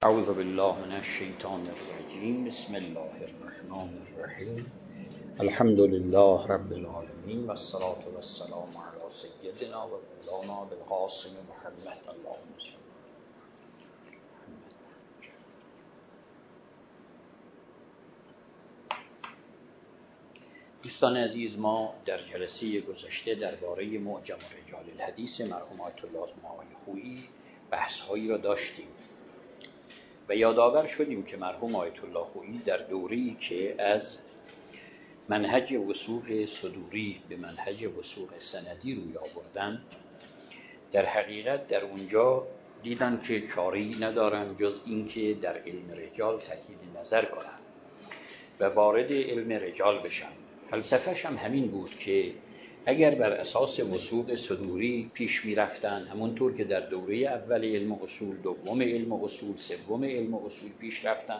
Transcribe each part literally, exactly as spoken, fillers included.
اعوذ بالله من الشیطان الرجیم. بسم الله الرحمن الرحیم. الحمد لله رب العالمین و الصلاة و السلام علی سیدنا و مولانا بالقاسم محمد. اللهم صل. دوستان عزیز، ما در جلسه گذشته درباره معجم رجال الحدیث مرحوم آیت الله آزماوی خویی بحث‌هایی را داشتیم و یادآور شدیم که مرحوم آیت الله خویی در دوره‌ای که از منهج وثوق صدوری به منهج وثوق سندی روی آوردن، در حقیقت در اونجا دیدن که کاری ندارن جز این که در علم رجال تأکید نظر کنن و وارد علم رجال بشن. فلسفه‌ش هم همین بود که اگر بر اساس وثوق صدوری پیش می رفتن، همونطور که در دوره اول علم اصول، دوم علم اصول، سوم علم اصول پیش رفتن.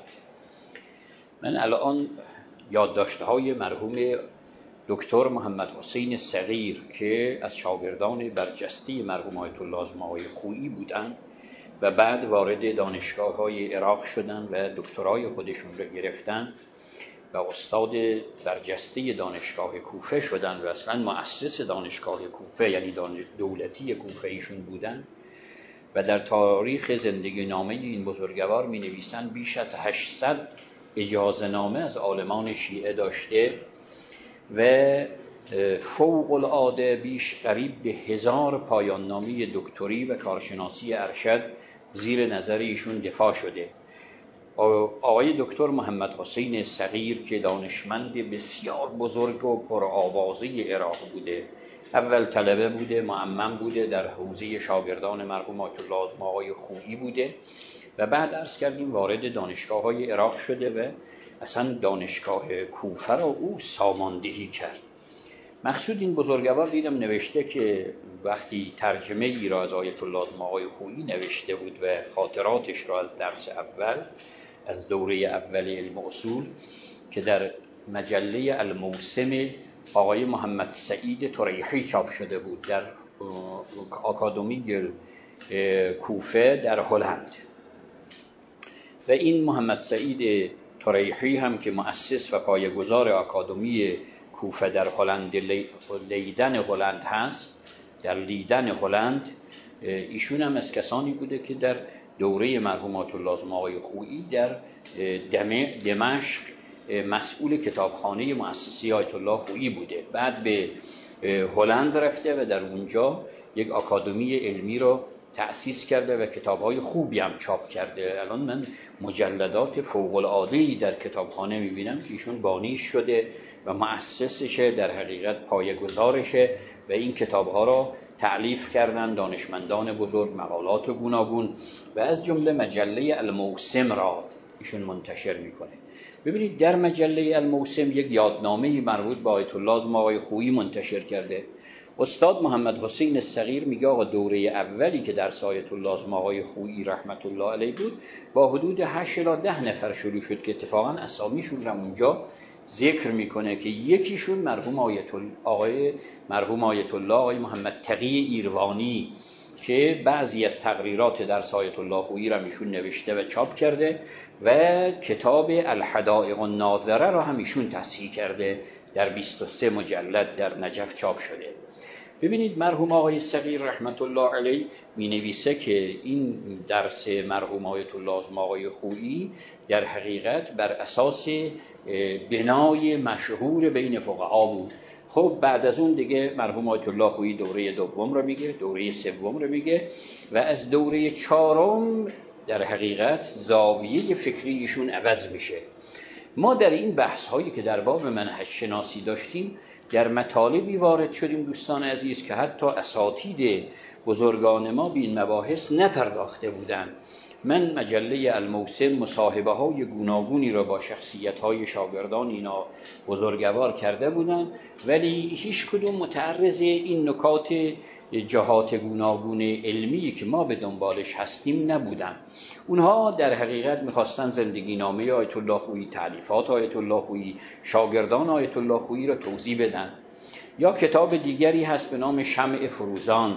من الان یادداشت‌های مرحوم دکتر محمد حسین صغیر که از شاگردان برجسته مرحوم آیت الله آزماوی خویی بودند و بعد وارد دانشگاه‌های عراق شدند و دکترای خودشون را گرفتن و استاد برجسته دانشگاه کوفه شدن و اصلا مؤسس دانشگاه کوفه یعنی دولتی کوفه ایشون بودن و در تاریخ زندگی نامه این بزرگوار می نویسن بیش از هشتصد اجازه نامه از عالمان شیعه داشته و فوق العاده بیش قریب به هزار پایان نامه دکتری و کارشناسی ارشد زیر نظر ایشون دفاع شده. آقای دکتر محمد حسین صغیر که دانشمند بسیار بزرگ و پرآوازه عراق بوده، اول طلبه بوده، معمم بوده، در حوزه شاگردان مرحوم آیت الله آزماوی خویی بوده و بعد عرض کردیم وارد دانشگاه های عراق شده و اصلا دانشگاه کوفه را او ساماندهی کرد. مقصود این بزرگوار دیدم نوشته که وقتی ترجمه ای را از آیت الله آزماوی خویی نوشته بود و خاطراتش را از درس اول از دوره اول علم اصول که در مجله الموسم آقای محمد سعید طریحی چاپ شده بود در آکادمی کوفه در هلند، و این محمد سعید طریحی هم که مؤسس و پایه‌گذار آکادمی کوفه در هلند لیدن هلند هست، در لیدن هلند، ایشون هم از کسانی بوده که در دوره مرحوم آیت الله آزماوی خویی در دمشق مسئول کتابخانه مؤسسه آیت الله خویی بوده. بعد به هلند رفته و در اونجا یک آکادمی علمی را تأسیس کرده و کتاب‌های خوبی هم چاپ کرده. الان من مجلدات فوق‌العاده‌ای در کتابخانه می‌بینم که ایشون بانیش شده و مؤسسشه، در حقیقت پایه‌گذارشه و این کتاب‌ها را تألیف کردن دانشمندان بزرگ، مقالات گوناگون و از جمله مجله الموسم را ایشون منتشر میکنه. ببینید در مجله الموسم یک یادنامه مربوط به آیت الله آزماوی خویی منتشر کرده. استاد محمد حسین صغیر میگه آقا دوره اولی که درس آیت الله آزماوی خویی رحمت الله علیه بود با حدود هشت الی ده نفر شروع شد که اتفاقا اسامیشون را اونجا ذکر میکنه که یکیشون مرحوم آیت الله آقای مرحوم آیت الله آقای محمد تقی ایروانی که بعضی از تقریرات درس آیت الله خویی را ایشون نوشته و چاپ کرده و کتاب الحدائق الناظره را هم ایشون تصحیح کرده، در بیست و سه مجلد در نجف چاپ شده. ببینید مرحوم آقای صغیر رحمت الله علیه می نویسه که این درس مرحوم آیت الله آزماوی خویی در حقیقت بر اساس بنای مشهور بین فقها بود. خب بعد از اون دیگه مرحوم آیت الله خویی دوره دوم رو میگه، دوره سوم رو میگه و از دوره چهارم در حقیقت زاویه فکری ایشون عوض میشه. ما در این بحث هایی که در باب منهج شناسی داشتیم در مطالبی وارد شدیم دوستان عزیز که حتی اساتید بزرگان ما به این مباحث نپرداخته بودند. من مجله الموسم مصاحبه های گوناگونی را با شخصیت های شاگردان اینا بزرگوار کرده بودند، ولی هیچ کدوم متعرض این نکات جهات گوناگون علمی که ما به دنبالش هستیم نبودن. اونها در حقیقت میخواستن زندگی نامه آیت الله خویی، تألیفات آیت الله خویی، شاگردان آیت الله خویی را توضیح بدن. یا کتاب دیگری هست به نام شمع فروزان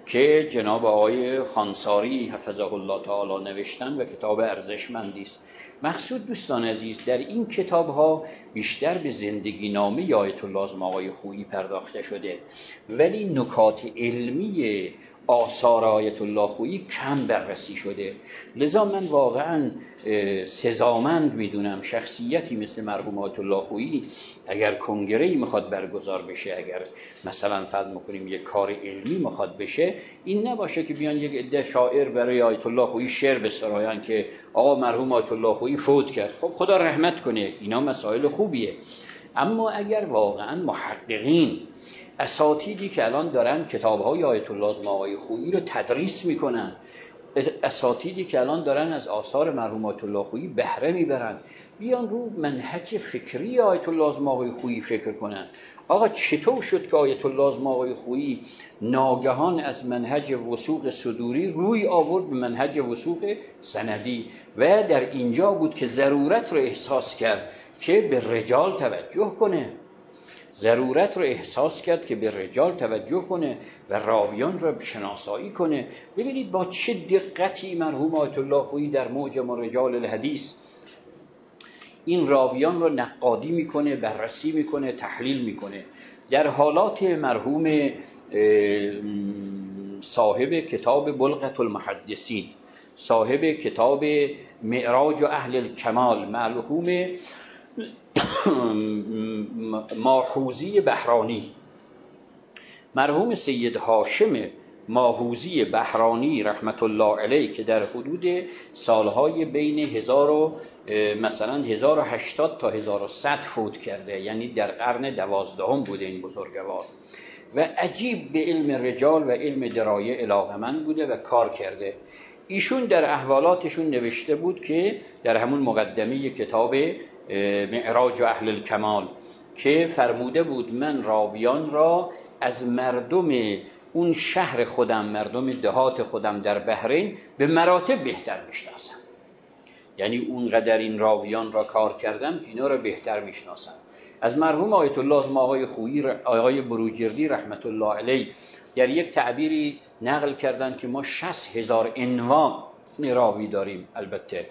که جناب آقای خانساری حفظه الله تعالی نوشتن و کتاب ارزشمندی است. مقصود دوستان عزیز در این کتاب ها بیشتر به زندگی نامه آیت الله آقای خویی پرداخته شده، ولی نکات علمی آثار آیت الله خویی کم بررسی شده. لذا من واقعا سزامند میدونم شخصیتی مثل مرحوم آیت الله خویی اگر کنگره‌ای میخواد برگزار بشه، اگر مثلا فرض میکنیم یک کار علمی میخواد بشه، این نباشه که بیان یک عده شاعر برای آیت الله خویی شعر بسرایان که آقا مرحوم آیت الله خویی فوت کرد. خب خدا رحمت کنه، اینا مسائل خوبیه، اما اگر واقعا محققین اساتیدی که الان دارن کتاب‌های آیت الله آقای خویی رو تدریس میکنن، اساتیدی که الان دارن از آثار مرحوم آیت الله خویی بهره میبرن، بیان رو منهج فکری آیت الله آقای خویی فکر کنن. آقا چطور شد که آیت الله آقای خویی ناگهان از منهج وثوق صدوری روی آورد به منهج وثوق سندی و در اینجا بود که ضرورت رو احساس کرد که به رجال توجه کنه، ضرورت رو احساس کرد که به رجال توجه کنه و راویان رو شناسایی کنه. ببینید با چه دقتی مرحوم آیت الله خویی در معجم رجال الحدیث این راویان رو نقادی میکنه، بررسی میکنه، تحلیل میکنه. در حالات مرحوم صاحب کتاب بلغة المحدثین، صاحب کتاب معراج اهل الکمال، مرحوم ماحوزی بهرانی، مرحوم سید هاشم ماحوزی بهرانی رحمت الله علیه که در حدود سالهای بین هزار و مثلا هزار و هشتاد تا هزار و صد فوت کرده، یعنی در قرن دوازدهم بوده این بزرگوار و عجیب به علم رجال و علم درایه علاقه‌مند بوده و کار کرده. ایشون در احوالاتشون نوشته بود که در همون مقدمه کتاب معراج اهل الکمال که فرموده بود من راویان را از مردم اون شهر خودم، مردم دهات خودم در بحرین به مراتب بهتر میشناسم، یعنی اونقدر این راویان را کار کردم که اینا را بهتر میشناسم. از مرحوم آیت الله آقای خویی آقای بروجردی رحمت الله علیه در یک تعبیری نقل کردن که ما شصت هزار عنوان راوی داریم، البته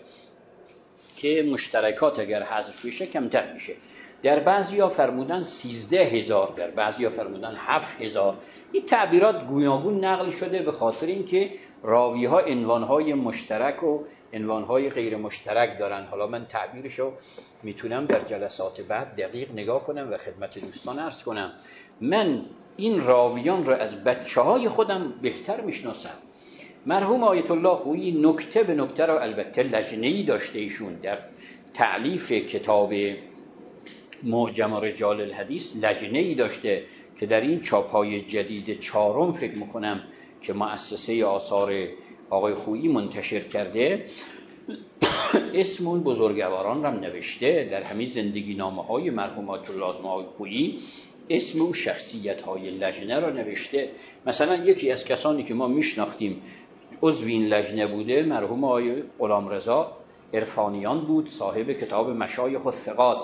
که مشترکات اگر حذف بشه کمتر میشه. در بعضیا فرمودن سیزده هزار، در بعضیا فرمودن هفت هزار. این تعبیرات گوناگون نقل شده به خاطر اینکه راوی ها عنوانهای مشترک و عنوانهای غیر مشترک دارن. حالا من تعبیرشو میتونم در جلسات بعد دقیق نگاه کنم و خدمت دوستان عرض کنم. من این راویان را از بچه های خودم بهتر میشناسم. مرحوم آیت الله خویی نکته به نکته را البته لجنه‌ای داشته ایشون در تألیف کتاب معجم رجال الحدیث لجنه‌ای داشته که در این چاپ‌های جدید چهارم فکر میکنم که مؤسسه آثار آقای خویی منتشر کرده اسم اون بزرگواران را نوشته در همین زندگی نامه های مرحوم آیت الله آقای خویی، اسم اون شخصیت های لجنه را نوشته. مثلا یکی از کسانی که ما میشناختیم عضو این لجنه بوده مرحوم آقای غلامرضا عرفانیان بود، صاحب کتاب مشایخ الثقات،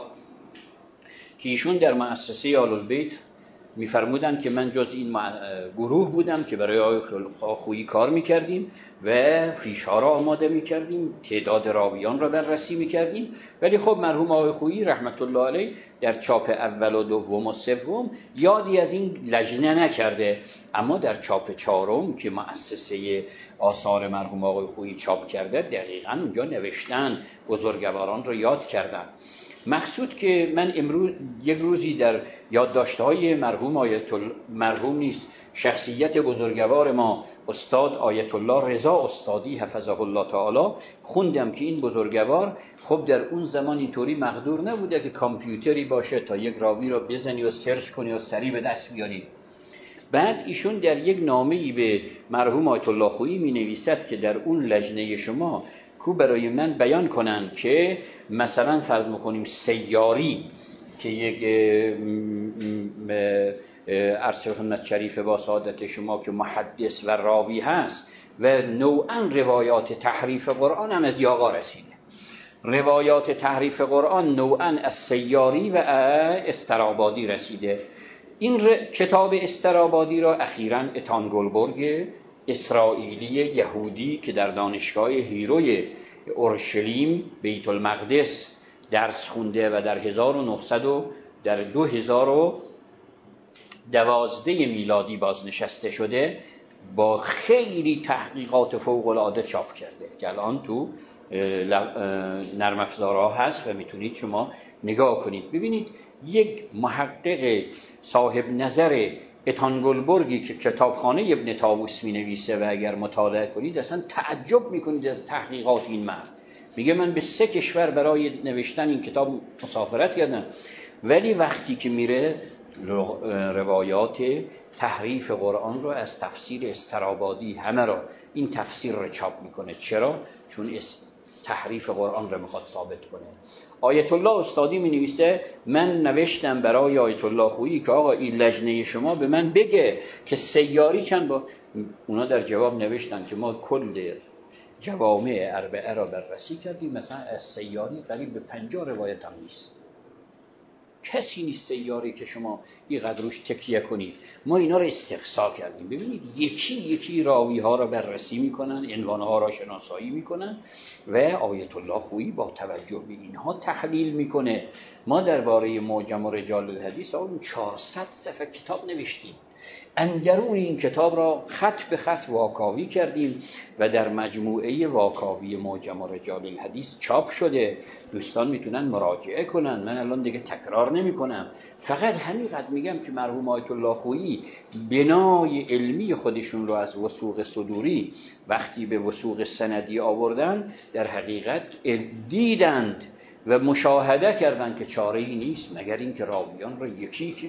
که ایشون در مؤسسه آل البیت میفرمودن که من جز این گروه بودم که برای آقای خویی کار میکردیم و فیش‌ها را آماده میکردیم، تعداد راویان را بررسی میکردیم. ولی خب مرحوم آقای خویی رحمت الله علیه در چاپ اول و دوم و سوم یادی از این لجنه نکرده، اما در چاپ چهارم که مؤسسه آثار مرحوم آقای خویی چاپ کرده دقیقاً اونجا نوشتن، بزرگواران را یاد کردن. مقصود که من امروز یک روزی در یادداشت‌های مرحوم آیت الله مرحوم نیست شخصیت بزرگوار ما استاد آیت الله رضا استادی حفظه الله تعالی خوندم که این بزرگوار خب در اون زمان اینطوری مقدور نبوده که کامپیوتری باشه تا یک راوی رو بزنی و سرچ کنی و سریع به دست بیاری. بعد ایشون در یک نامه‌ای به مرحوم آیت الله خویی می‌نویسد که در اون لجنه شما کو برای من بیان کنن که مثلا فرض میکنیم سیاری که یک عرض خدمت شریف با سعادت شما که محدث و راوی هست و نوعا روایات تحریف قرآن هم از یاغا رسیده، روایات تحریف قرآن نوعا از سیاری و استرابادی رسیده. این ر... کتاب استرابادی را اخیراً اتان گلبرگ اسرائیلی یهودی که در دانشگاه هیروی اورشلیم بیت المقدس درس خونده و در هزار و نهصد و در دو هزار و دوازده میلادی بازنشسته شده، با خیلی تحقیقات فوق العاده چاپ کرده که الان تو نرم افزارها هست و میتونید شما نگاه کنید ببینید. یک محقق صاحب نظر اتانگولبرگی که کتابخانه ابن طاووس می نویسه و اگر مطالعه کنید اصلا تعجب میکنید از تحقیقات این مرد. میگه من به سه کشور برای نوشتن این کتاب مسافرت کردم، ولی وقتی که میره روایات تحریف قرآن رو از تفسیر استرابادی همه رو این تفسیر رو چاپ میکنه. چرا؟ چون تحریف قرآن رو میخواد ثابت کنه. آیت الله استادی می نویسه من نوشتم برای آیت الله خویی که آقا این لجنه شما به من بگه که سیاری چند با اونا در جواب نوشتن که ما کل جوامع اربعه را بررسی کردیم، مثلا از سیاری قریب به پنجاه روایت هم نیست، کسی نیست سیاری که شما اینقدر روش تکیه کنید. ما اینا رو استقصا کردیم. ببینید یکی یکی راوی ها را بررسی میکنن، عنوان ها را شناسایی میکنن و آیت الله خویی با توجه به اینها تحلیل میکنه. ما درباره معجم رجال الحدیث اون چهارصد صفحه کتاب نوشتیم، اندرون این کتاب را خط به خط واکاوی کردیم و در مجموعه واکاوی معجم رجال الحدیث چاپ شده. دوستان میتونن مراجعه کنن، من الان دیگه تکرار نمی کنم، فقط همینقدر میگم که مرحوم آیت الله خویی بنای علمی خودشون رو از وثوق صدوری وقتی به وثوق سندی آوردن در حقیقت دیدند و مشاهده کردند که چاره‌ای نیست مگر این که راویان رو یکی یکی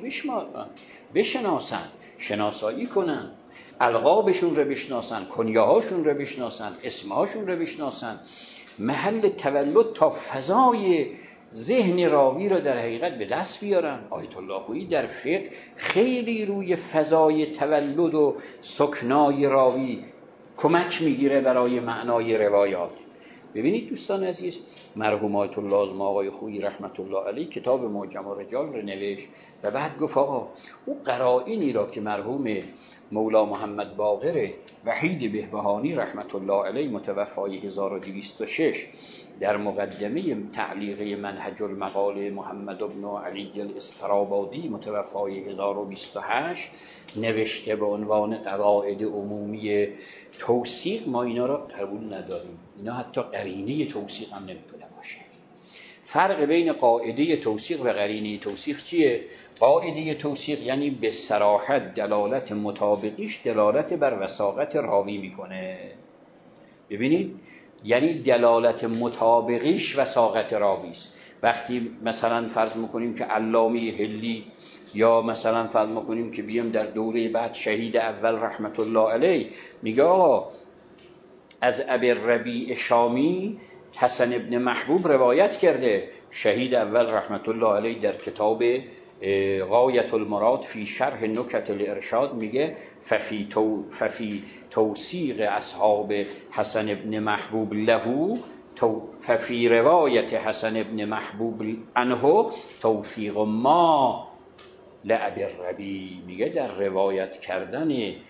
بشناسن، شناسایی کنن، القابشون رو بشناسن، کنیاهاشون رو بشناسن، اسمهاشون رو بشناسن، محل تولد تا فضای ذهن راوی رو در حقیقت به دست بیارن. آیت الله خویی در فقه خیلی روی فضای تولد و سکنای راوی کمک میگیره برای معنای روایات. ببینید دوستان عزیز، مرحوم آیت الله اعظم آقای خویی رحمت الله علیه کتاب معجم الرجال رو نوشت و بعد گفت آقا اون قرائنی را که مرحوم مولا محمد باقر وحید بهبهانی رحمت الله علیه متوفای هزار و دویست و شش در مقدمه تعلیقه منهج المقال محمد بن علی الاسترابادی متوفای هزار و بیست و هشت نوشته به عنوان قواعد عمومی توثیق، ما اینا را قبول نداریم. اینا حتی قرینه توثیق هم نمیتونه باشه. فرق بین قاعده توثیق و قرینه توثیق چیه؟ قاعده توثیق یعنی به صراحت دلالت مطابقیش دلالت بر وثاقت راوی میکنه. ببینید یعنی دلالت مطابقیش وثاقت راوی است. وقتی مثلا فرض میکنیم که علامه حلی یا مثلا فرض میکنیم که بیم در دوره بعد شهید اول رحمت الله علیه میگه آقا از ابی الربیع شامی حسن ابن محبوب روایت کرده، شهید اول رحمت الله علیه در کتاب غایت المراد فی شرح نکت الارشاد میگه ففی, تو ففی توثیق اصحاب حسن ابن محبوب له ففی روایت حسن ابن محبوب عنه توثیق ما لابی الربیع. میگه در روایت کردن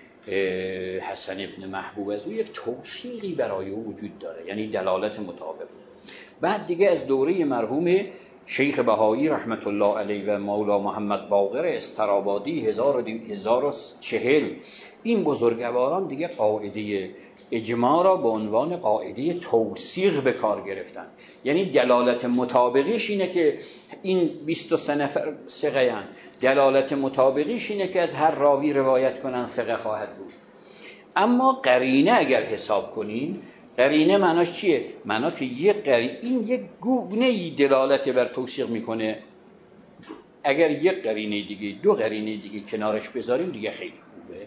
حسن ابن محبوب از او یک توثیقی برای او وجود داره، یعنی دلالت مطابق. بعد دیگه از دوره مرحوم شیخ بهایی رحمت الله علیه و مولا محمد باقر استرابادی هزار و چهل این بزرگواران دیگه قاعده اجماع را به عنوان قاعده توثیق به کار گرفتن، یعنی دلالت مطابقیش اینه که این بیست و سه نفر ثقه اند، دلالت مطابقیش اینه که از هر راوی روایت کنن ثقه خواهد بود. اما قرینه اگر حساب کنین، قرینه معناش چیه؟ معنا که یک قرینه این یک گونه دلالت بر توثیق میکنه، اگر یک قرینه دیگه دو قرینه دیگه کنارش بذاریم دیگه خیلی خوبه.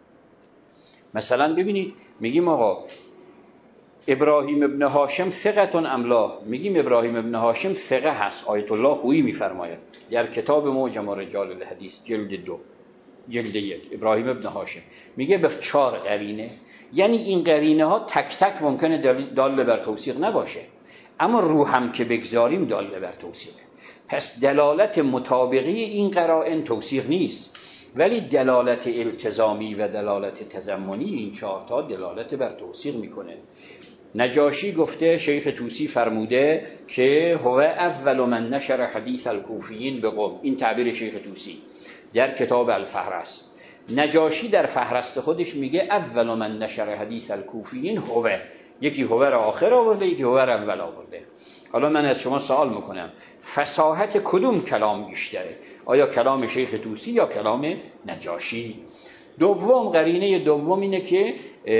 مثلا ببینید میگیم آقا ابراهیم ابن هاشم ثقتون املا، میگیم ابراهیم ابن هاشم ثقه هست، آیت الله خویی میفرماید در کتاب معجم رجال الحدیث جلد دو جلد یک ابراهیم ابن هاشم میگه به چهار قرینه، یعنی این قرینه ها تک تک ممکنه دال بر توثیق نباشه، اما رو هم که بگذاریم دال بر توثیقه. پس دلالت مطابقی این قرائن توثیق نیست. ولی دلالت التزامی و دلالت تضمنی این چهارتا دلالت بر توثیق میکنه. نجاشی گفته، شیخ طوسی فرموده که هو اول من نشر حدیث الکوفیین به قم. این تعبیر شیخ طوسی در کتاب الفهرست. نجاشی در فهرست خودش میگه اول من نشر حدیث الکوفیین هو، یکی هو را آخر آورده، یکی هو را اول آورده. حالا من از شما سوال میکنم فصاحت کدوم کلام بیشتره؟ آیا کلام شیخ طوسی یا کلام نجاشی؟ دوم، قرینه دوم اینه که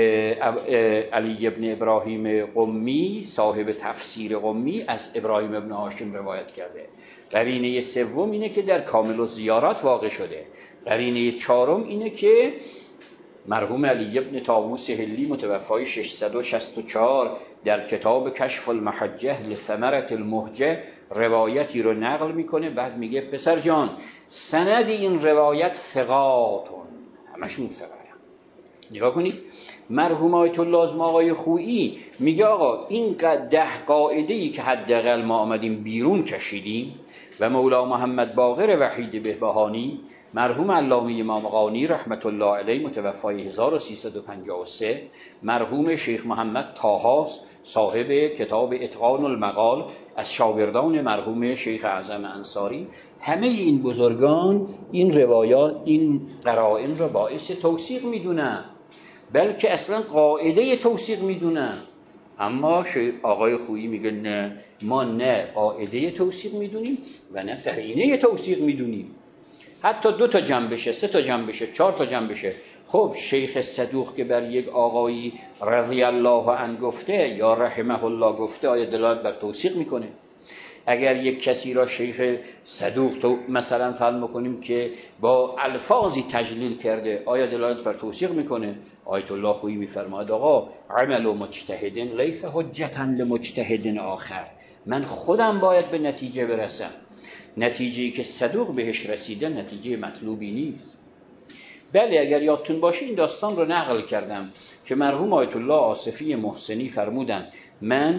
علی ابن ابراهیم قمی صاحب تفسیر قمی از ابراهیم ابن هاشم روایت کرده. قرینه سوم اینه که در کامل الزیارات واقع شده. قرینه چهارم اینه که مرحوم علی ابن طاووس هلی متوفای ششصد و شصت و چهار در کتاب کشف المحجه لثمرة المهجه روایتی رو نقل میکنه، بعد میگه پسر جان سند این روایت ثقاتون، همشون ثقه. نگاه کنید مرحوم آیت الله عظمی آقای خویی میگه آقا این ده قاعده‌ای که حداقل ما آمدیم بیرون کشیدیم و مولا محمد باقر وحید بهبهانی مرحوم علامه امام قانی رحمت الله علیه متوفای هزار و سیصد و پنجاه و سه، مرحوم شیخ محمد طاها صاحب کتاب اتقان المقال از شاگردان مرحوم شیخ اعظم انصاری، همه این بزرگان این روایات این قرائن را باعث توثیق میدونن، بلکه اصلا قاعده توثیق میدونن. اما آقای خویی میگه نه، ما نه قاعده توثیق میدونیم و نه قرینه توثیق میدونیم. حتی دو تا جنبشه، سه تا جنبشه، چهار تا جنبشه. خب شیخ صدوق که بر یک آقایی رضی الله عنه گفته یا رحمه الله گفته، آیا دلالت بر توثیق میکنه؟ اگر یک کسی را شیخ صدوق تو مثلا فرض کنیم که با الفاظی تجلیل کرده، آیا دلالت بر توثیق میکنه؟ آیت الله خویی میفرماید آقا عمل مجتهد لیس حجتا لمجتهد آخر، من خودم باید به نتیجه برسم. نتیجه‌ای که صدوق بهش رسیده نتیجه مطلوبی نیست. بله اگر یادتون باشه این داستان رو نقل کردم که مرحوم آیت الله آصفی محسنی فرمودن من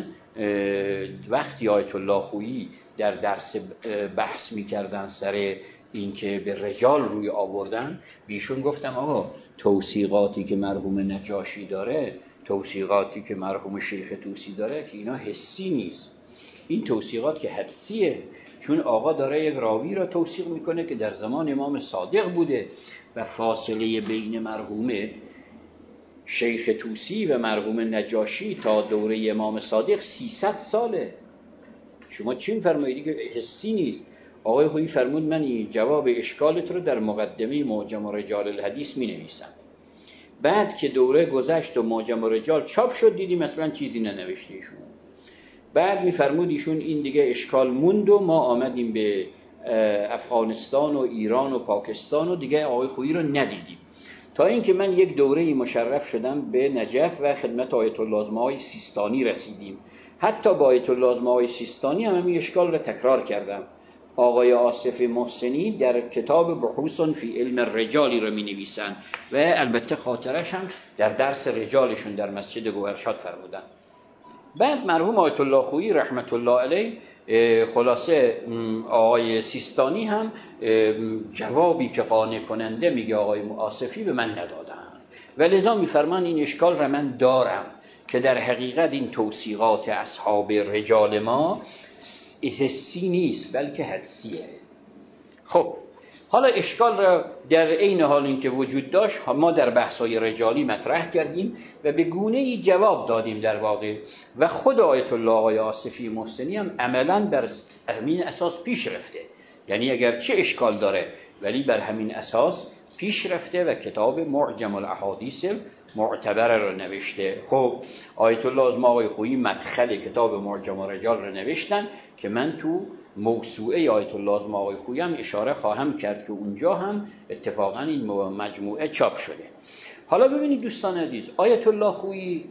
وقتی آیت الله خویی در درس بحث می‌کردن سر این که به رجال روی آوردن، بیشون گفتم آقا توثیقاتی که مرحوم نجاشی داره، توثیقاتی که مرحوم شیخ طوسی داره که اینا حسی نیست، این توثیقات که حدسیه، چون آقا داره یک راوی را توثیق میکنه که در زمان امام صادق بوده و فاصله بین مرحوم شیخ طوسی و مرحوم نجاشی تا دوره امام صادق سیصد ساله. شما چی می‌فرمایید که حسی نیست؟ آقای خویی فرمود من این جواب اشکالت رو در مقدمه معجم رجال الحدیث می‌نویسم. بعد که دوره گذشت و معجم رجال چاپ شد دیدیم مثلا چیزی ننوشته ایشون. بعد می‌فرمود ایشون این دیگه اشکال موند و ما آمدیم به افغانستان و ایران و پاکستان و دیگه آقای خویی رو ندیدیم، تا اینکه من یک دوره‌ای مشرف شدم به نجف و خدمت آیت الله عظمی سیستانی رسیدیم. حتی با آیت الله عظمی سیستانی هم این اشکال رو تکرار کردم. آقای آصف محسنی در کتاب بحوث فی علم الرجالی رو می‌نویسن و البته خاطرش هم در درس رجالشون در مسجد گوهرشاد فرمودن. بعد مرحوم آیت الله خویی رحمت الله علیه خلاصه آقای سیستانی هم جوابی که قانع کننده میگه آقای آصفی به من ندادن و لذا میفرمان این اشکال را من دارم که در حقیقت این توثیقات اصحاب رجال ما حسی نیست بلکه حدسیه. خب حالا اشکال را در عین حال این که وجود داشت ما در بحث‌های رجالی مطرح کردیم و به گونه‌ای جواب دادیم در واقع و خود آیت الله آقای آصفی محسنی هم عملاً بر همین اساس پیش رفته، یعنی اگر چه اشکال داره ولی بر همین اساس پیش رفته و کتاب معجم الاحادیث معتبر رو نوشته. خب آیت الله عظمی آقای خویی مدخل کتاب معجم الرجال رو نوشتن که من تو موسوعه آیت الله عظمی آقای خویی هم اشاره خواهم کرد که اونجا هم اتفاقا این مجموعه چاپ شده. حالا ببینید دوستان عزیز، آیت الله خویی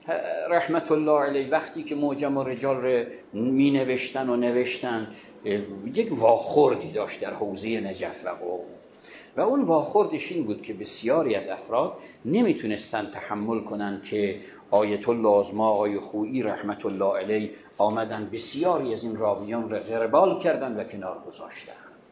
رحمت الله علیه وقتی که معجم الرجال رو می نوشتن و نوشتن یک واخوردی داشت در حوزه نجف و قم و اون واخوردش این بود که بسیاری از افراد نمیتونستن تحمل کنن که آیت الله عظمی آقای خویی رحمت الله علیه آمدن بسیاری از این راویان را غربال کردن و کنار گذاشتن.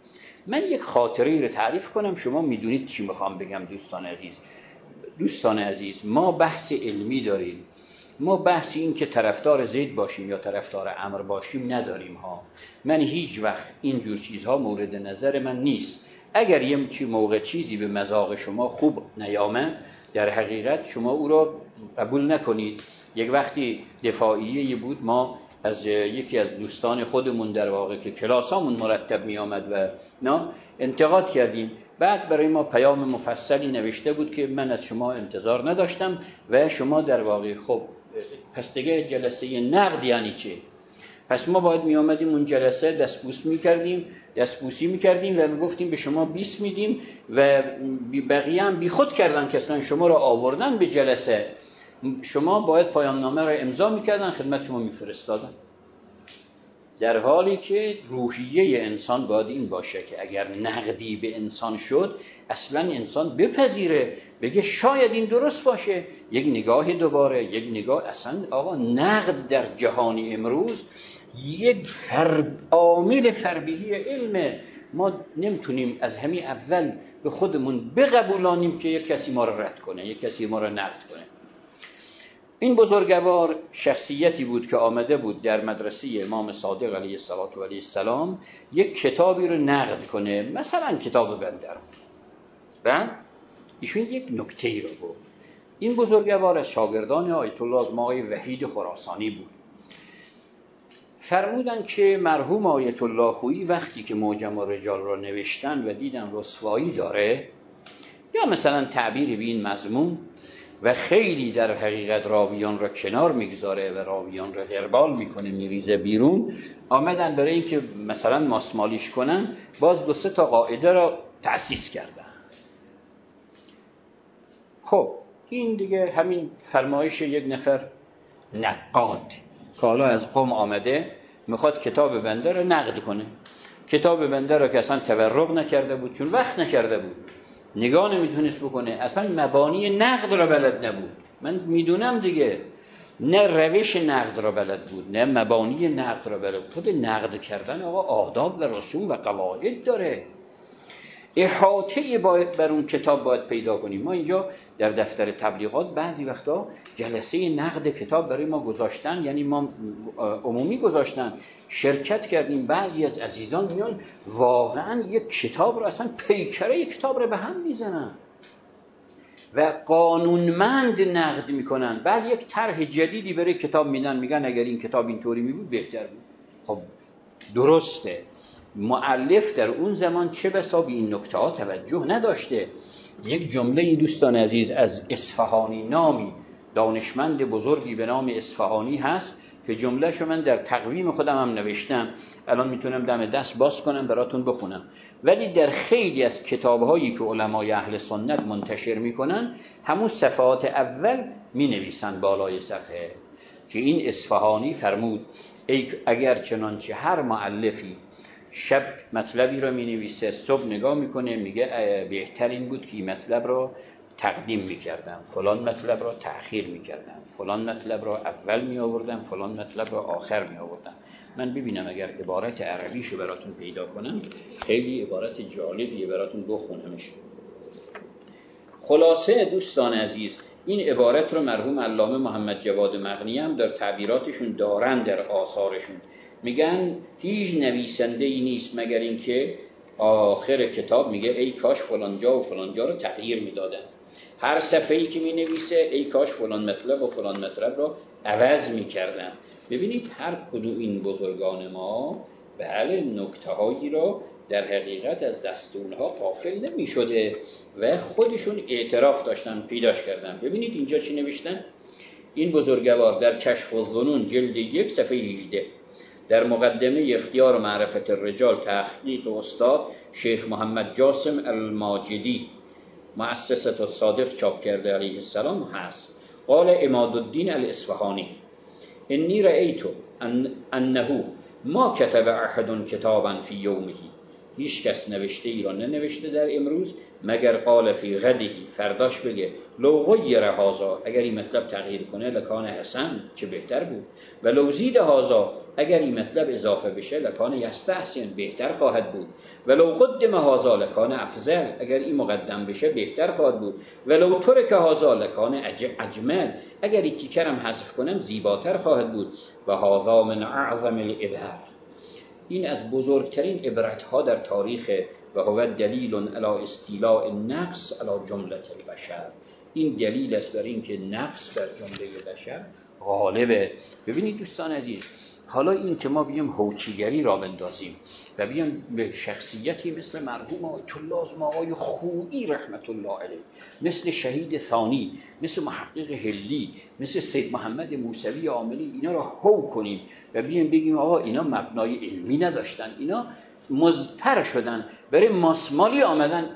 من یک خاطره رو تعریف کنم، شما میدونید چی میخوام بگم. دوستان عزیز دوستان عزیز ما بحث علمی داریم، ما بحث این که طرفدار زید باشیم یا طرفدار عمرو باشیم نداریم ها. من هیچ وقت اینجور چیزها مورد نظر من نیست. اگر یه چی موقع چیزی به مذاق شما خوب نیامد، در حقیقت شما او را قبول نکنید. یک وقتی دفاعیه بود، ما از یکی از دوستان خودمون در واقع که کلاسامون مرتب می آمد و نه انتقاد کردیم. بعد برای ما پیام مفصلی نوشته بود که من از شما انتظار نداشتم و شما در واقع خب پس دیگه جلسه نقد یعنی چه؟ پس ما باید می آمدیم اون جلسه دستبوس می کردیم دستبوسی می کردیم و می گفتیم به شما بیست میدیم و بقیه هم بی خود کردن که اصلا شما را آوردن به جلسه، شما باید پایان نامه را امضا می کردن خدمت شما می فرستادن. در حالی که روحیه انسان باید این باشه که اگر نقدی به انسان شد اصلا انسان بپذیره، بگه شاید این درست باشه، یک نگاه دوباره، یک نگاه. اصلا آقا نقد در جهان امروز یک فر... عامل فربیلی علمه. ما نمیتونیم از همین اول به خودمون بقبولانیم که یک کسی ما رو رد کنه، یک کسی ما رو نقد کنه. این بزرگوار شخصیتی بود که آمده بود در مدرسه امام صادق علیه الصلاة و علیه السلام یک کتابی رو نقد کنه، مثلا کتاب بندر. بعد ایشون یک نکته‌ای رو گفت. این بزرگوار از شاگردان آیت الله آقای وحید خراسانی بود. فرمودن که مرحوم آیت الله خویی وقتی که معجم الرجال را نوشتن و دیدن رسوایی داره یا مثلا تعبیری به این مضمون و خیلی در حقیقت راویان را کنار میگذاره و راویان را غربال میکنه، میریزه بیرون، آمدن برای این که مثلا ماسمالیش کنن، باز دو سه تا قاعده را تأسیس کردن. خب این دیگه همین فرمایش یک نفر نقاد که حالا از قم آمده میخواد کتاب بنده را نقد کنه. کتاب بنده را که اصلا تورق نکرده بود، چون وقت نکرده بود، نگاه نمیتونست بکنه، اصلا مبانی نقد را بلد نبود. من میدونم دیگه، نه روش نقد را بلد بود نه مبانی نقد را بلد بود. خود نقد کردن آقا آداب و رسوم و قواعد داره. احاطه باید بر اون کتاب باید پیدا کنیم. ما اینجا در دفتر تبلیغات بعضی وقتا جلسه نقد کتاب برای ما گذاشتن، یعنی ما عمومی گذاشتن، شرکت کردیم. بعضی از عزیزان میان واقعا یک کتاب رو اصلا پیکره یک کتاب رو به هم میزنن و قانونمند نقد میکنن. بعد یک طرح جدیدی برای کتاب میدن، میگن اگر این کتاب اینطوری میبود بهتر بود. خب درسته، مؤلف در اون زمان چه بسا به این نکته ها توجه نداشته. یک جمله این دوستان عزیز از اصفهانی نامی دانشمند بزرگی به نام اصفهانی هست که جمله شو من در تقویم خودم هم نوشتم، الان میتونم دم دست باز کنم براتون بخونم. ولی در خیلی از کتابهایی که علمای اهل سنت منتشر میکنن همون صفحات اول مینویسن بالای صفحه که این اصفهانی فرمود ای اگر چنانچه هر مؤلفی شب مطلبی رو می نویسه، صبح نگاه میکنه میگه بهترین بود که این مطلب رو تقدیم میکردم، فلان مطلب رو تأخیر میکردم، فلان مطلب رو اول می آوردم، فلان مطلب رو آخر می آوردم. من ببینم اگر عبارت عربیشو براتون پیدا کنم، خیلی عبارت جالبیه براتون بخونمش. خلاصه دوستان عزیز این عبارت رو مرحوم علامه محمد جواد مغنی هم در تعبیراتشون دارن، در آثارشون میگن هیچ نویسنده ای نیست مگر اینکه آخر کتاب میگه ای کاش فلان جا و فلان جا رو تغییر میدادن. هر صفحه‌ای که مینویسه ای کاش فلان مطلب و فلان مطلب رو عوض میکردن. ببینید هر کدوم این بزرگان ما بله نکته‌هایی رو در حقیقت از دست اونها غافل نمی‌شده و خودشون اعتراف داشتن پیداش کردن. ببینید اینجا چی نوشتن؟ این بزرگوار در کشف الظنون جلد یک صفحه هجده در مقدمه اختیار و معرفت الرجال تحقیق استاد شیخ محمد جاسم الماجدی مؤسسة الصادق چاپ کرده علیه السلام هست. قال عمادالدین الاصفهانی انی رأیت ان انه ما کتب احد کتابا فی یومه هیچ کس نوشته ای را ننوشته در امروز مگر قال فی غدهی، فرداش بگه لو غیر هذا، اگر این مطلب تغییر کنه لکان حسن، چه بهتر بود، و لو زید هذا، اگر این مطلب اضافه بشه لکان یستحسن، بهتر خواهد بود، و لو قدم هذا لکان افضل، اگر این مقدم بشه بهتر خواهد بود، و لو ترک هذا لکان اجمل، اگر این تیکرم حذف کنم زیباتر خواهد بود، و هذا من اعظم العبر، این از بزرگترین عبرتها در تاریخ، و هو دلیل علی استیلاء النقص علی جمله البشر، این دلیل است بر این که نقص بر جمله بشر غالبه. ببینید دوستان عزیز، حالا این که ما بیام هوچیگری را بندازیم و بیام به شخصیتی مثل مرحوم آیت الله آقای خویی رحمت الله علیه، مثل شهید ثانی، مثل محقق هلی، مثل سید محمد موسوی عاملی، اینا را هو کنیم و بیام بگیم آقا اینا مبنای علمی نداشتن، اینا مضطر شدن برای ماسمالی آمدن.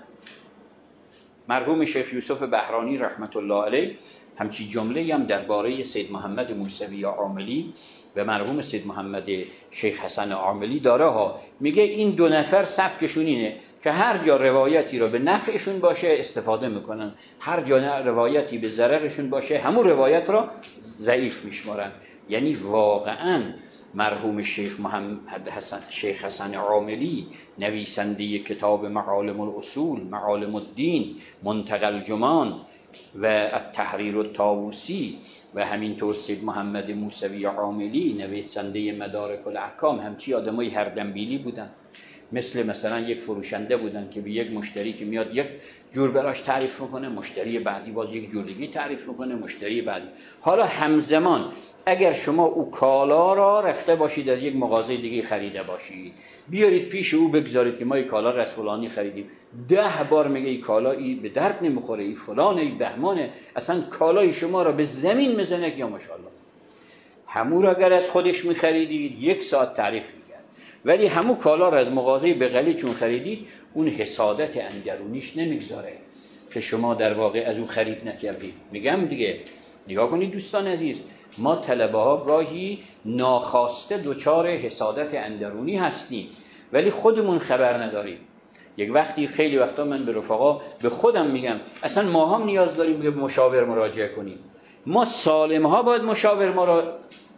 مرحوم شیخ یوسف بهرانی رحمت الله علیه همچی جمله هم درباره سید محمد موسوی عاملی و مرحوم سید محمد شیخ حسن عاملی داره ها، میگه این دو نفر سبکشون اینه که هر جا روایتی رو به نفعشون باشه استفاده میکنن، هر جا روایتی به ضررشون باشه همون روایت رو ضعیف میشمارن. یعنی واقعا مرحوم شیخ محمد حسن شیخ حسن عاملی نویسنده کتاب معالم الاصول، معالم الدین، منتقى الجمان و التحریر الطاووسی، و همینطور سید محمد موسوی عاملی نویسنده مدارک الاحکام، همچی آدمای هر دنبیلی بودن، مثل مثلا یک فروشنده بودن که به یک مشتری که میاد یک جور براش تعریف میکنه، مشتری بعدی باز یک جور دیگه تعریف میکنه، مشتری بعدی. حالا همزمان اگر شما او کالا را رفته باشید از یک مغازه دیگه خریده باشید، بیارید پیش او بگذارید که ما این کالا را از فلانی خریدیم، ده بار میگه این کالا ای به درد نمیخوره، این فلانه، این بهمانه، اصلا کالای شما را به زمین میزنه، یا ماشاءالله. همو را اگر از خودش میخریدید یک ساعت تعریف میکرد، ولی همو کالا را از مغازه بغلی چون خریدید اون حسادت اندرونیش نمیگذاره که شما در واقع از او خرید نکردید. میگم دیگه نگاه کنید دوستان عزیز، ما طلبه ها گاهی ناخواسته دوچار حسادت اندرونی هستیم ولی خودمون خبر نداریم. یک وقتی خیلی وقتا من به رفقا به خودم میگم اصلا ما هم نیاز داریم به مشاور مراجعه کنیم. ما سالم ها باید مشاور ما را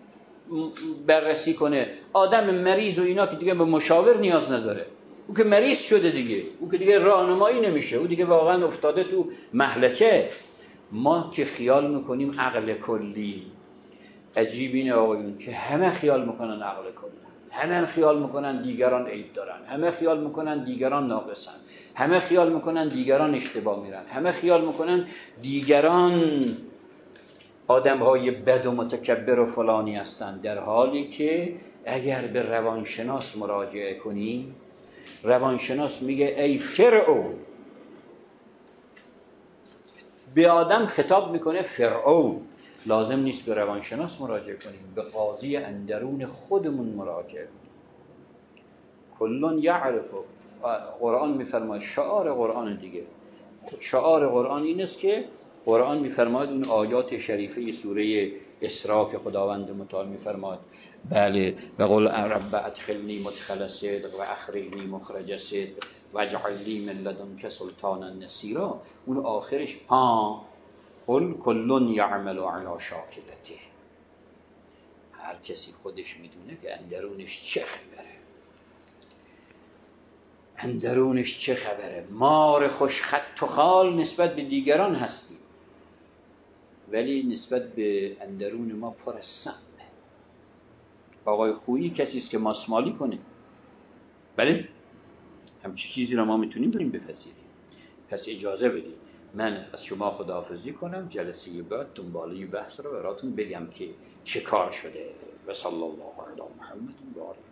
بررسی کنه. آدم مریض و اینا که دیگه به مشاور نیاز نداره، او که مریض شده دیگه، او که دیگه راهنمایی نمیشه، او دیگه واقعا افتاده تو مهلکه. ما که خیال میکنیم عقل کلی. عجیب اینه آقایون که همه خیال میکنن عقل کلی، همه خیال میکنن دیگران عیب دارن، همه خیال میکنن دیگران ناقصن، همه خیال میکنن دیگران اشتباه میرن، همه خیال میکنن دیگران آدمهای بد و متکبر و فلانی هستن، در حالی که اگر به روانشناس مراجعه کنیم، روانشناس میگه ای فرعون، به آدم خطاب میکنه فرعون. لازم نیست به روانشناس مراجعه کنیم، به قاضی اندرون خودمون مراجعه کنیم. کلون یعرف، قرآن میفرماید، شعار قرآن دیگه، شعار قرآن این است که قرآن میفرماید اون آیات شریفه سوره اسراء که خداوند متعال میفرماید بله بقول رب ادخلنی مدخل صدق و اخرجنی مخرج صدق واجعل لی من لدنک سلطانا نصیرا، اون آخرش ها قل کل یعمل علی شاکلته، هر کسی خودش میدونه که اندرونش چه خبره، اندرونش چه خبره. مار خوش خط و خال نسبت به دیگران هستی ولی نسبت به اندرون ما پر از سمه. آقای خویی کسی است که ماسمالی کنه، بله همچی چیزی رو ما میتونیم بریم بپذیریم. پس اجازه بدید من از شما خداحافظی کنم، جلسه بعد دنباله بحث رو براتون بگم که چه کار شده. و صلی الله علی محمد و آله.